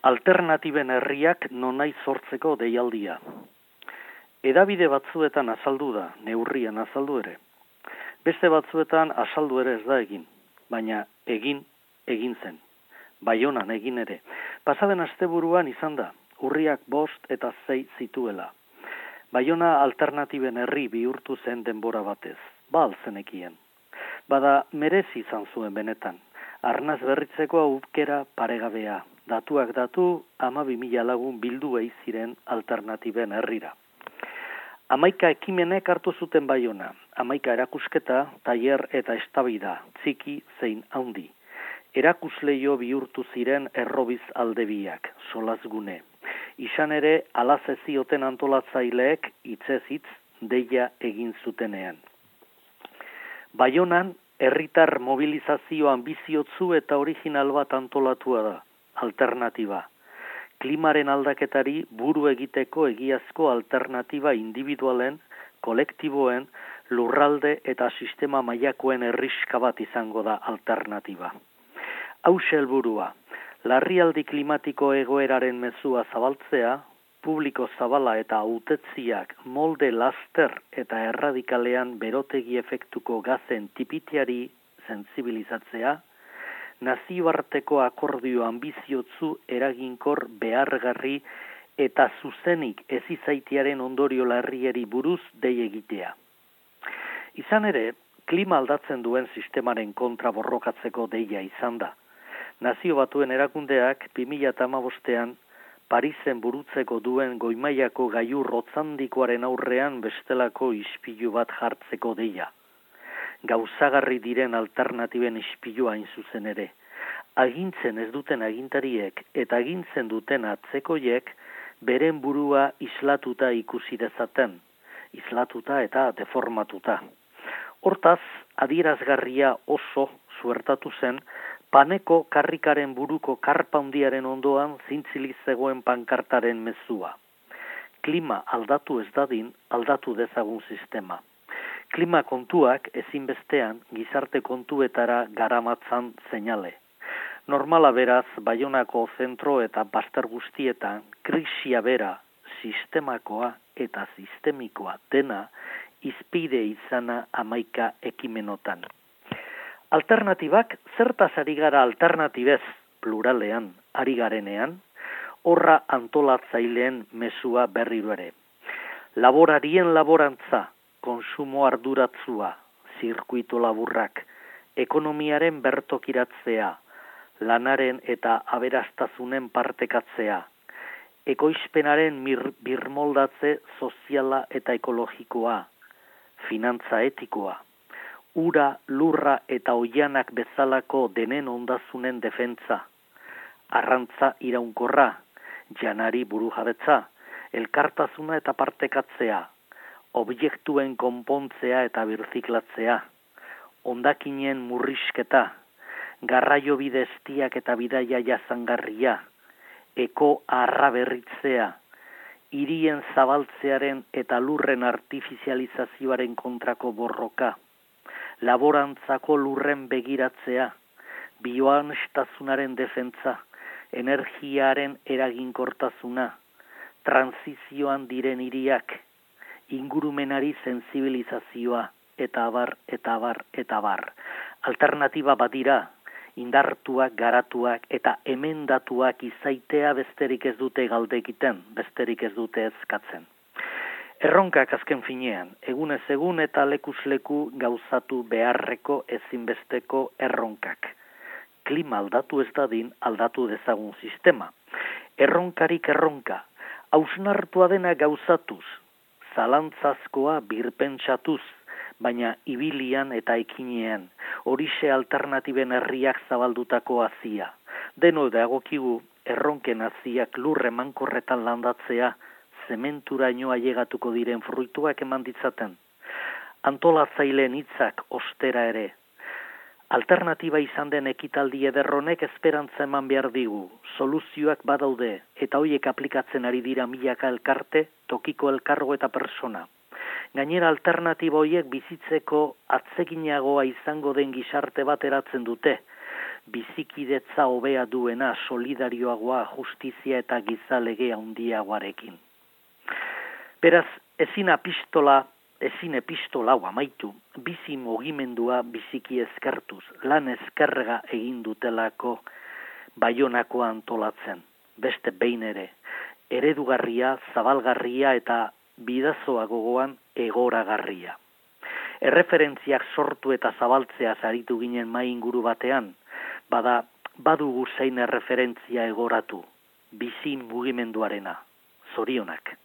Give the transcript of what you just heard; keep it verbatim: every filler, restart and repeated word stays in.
Alternatiben herriak nonai sortzeko deialdia. Edabide batzuetan azaldu da, neurrian azaldu ere. Beste batzuetan azaldu ere ez da egin, baina egin, egin zen. Baionan egin ere. Pasaden asteburuan izan da, urriak bost eta zei zituela. Baiona alternatiben herri bihurtu zen denbora batez, bal zenekien. Bada merezi izan zuen benetan, arnaz berritzeko aukera paregabea. Datuak datu, hamabi mila lagun bildu ei ziren alternatiben herrira. Hamaika ekimenek hartu zuten Baiona, hamaika erakusketa, tailer eta estabida, txiki zein handi. Erakusleio bihurtu ziren errobiz aldebiak, solazgune. Izan ere, alaz ezioten antolatzaileek hitzez hitz deia egin zutenean. Baionan, herritar mobilizazio anbiziotzu eta original bat antolatua da. Alternatiba. Klimaren aldaketari buru egiteko egiazko alternatiba individualen, kolektiboen, lurralde eta sistema mailakoen herriska bat izango da alternatiba. Hau helburua, larrialdi klimatiko egoeraren mezua zabaltzea, publiko zabala eta hautetziak molde laster eta erradikalean berotegi efektuko gazen tipiteari sentsibilizatzea, nazioarteko akordio anbiziotzu eraginkor behargarri eta zuzenik ezizaitiaren ondorio larrieri buruz dei egitea. Izan ere, klima aldatzen duen sistemaren kontra borrokatzeko deia izan da. Nazio Batuen erakundeak bi mila hamabostean Parisen burutzeko duen goimaiako gailur hotzandikoaren aurrean bestelako ispilu bat jartzeko deia. Gauzagarri diren alternatiben ispilua hain zuzen ere. Agintzen ez duten agintariek eta agintzen duten atzekoiek beren burua islatuta ikusi dezaten, islatuta eta deformatuta. Hortaz, adierazgarria oso suertatu zen, Paneko karrikaren buruko karpa handiaren ondoan zintzilik zegoen pankartaren mezua. Klima aldatu ez dadin, aldatu dezagun sistema. Klima kontuak ezinbestean gizarte kontuetara garamatzan seinale. Normala beraz, Baionako zentro eta bazter guztietan, krisia bera, sistemakoa eta sistemikoa dena, izpide izana hamaika ekimenotan. Alternatibak, zertaz ari gara alternatibez, pluralean, ari garenean, horra antolatzaileen mesua berriro ere. Laborarien laborantza, konsumo arduratzua, zirkuito laburrak, ekonomiaren bertokiratzea, lanaren eta aberastazunen partekatzea, ekoizpenaren mir, birmoldatze soziala eta ekologikoa, finantza etikoa, ura, lurra eta oianak bezalako denen ondazunen defentza, arrantza iraunkorra, janari burujabetza, elkartasuna eta partekatzea, objektuen konpontzea eta birziklatzea, hondakinen murrizketa, garraio bide estiak eta bidaia jasangarria, eko arra berritzea, hirien zabaltzearen eta lurren artifizializazioaren kontrako borroka, laborantzako lurren begiratzea, bioanstazunaren defentza, energiaren eraginkortasuna, transizioan diren hiriak, ingurumenari sensibilizazioa, eta abar, eta abar, eta abar. Alternatiba badira, indartuak, garatuak eta emendatuak izaitea besterik ez dute galdekiten, besterik ez dute eskatzen. Erronkak azken finean, egunez egun eta lekuz leku gauzatu beharreko ezinbesteko erronkak. Klima aldatu ez dadin aldatu dezagun sistema. Erronkarik erronka, hausnartua dena gauzatuz, zalantzazkoa birpentsatuz, baina ibilian eta ekinean, horixe alternatiben herriak zabaldutako hazia. Deno dagokigu erronken haziak lurre mankorretan landatzea, zementuraino ailegatuko diren fruituak eman ditzaten. Antolatzaileen hitzak ostera ere. Alternatiba izan den ekitaldi ederronek esperantza eman behar digu, soluzioak badaude eta hoiek aplikatzen ari dira milaka elkarte, tokiko elkargo eta persona. Gainera alternatiba horiek bizitzeko atzeginagoa izango den gizarte bat eratzen dute, bizikidetza hobea duena, solidarioagoa, justizia eta gizalege handiagoarekin. Beraz, ezin epistola, ezin epistola hau amaitu, bizi mugimendua biziki eskertuz, lan eskerga egin dutelako Baionako antolatzen, beste behin ere, eredugarria, zabalgarria eta bidazoa gogoan egoragarria. Erreferentziak sortu eta zabaltzea aritu ginen mai inguru batean, bada badugu zein erreferentzia egoratu, bizi mugimenduarena, zorionak.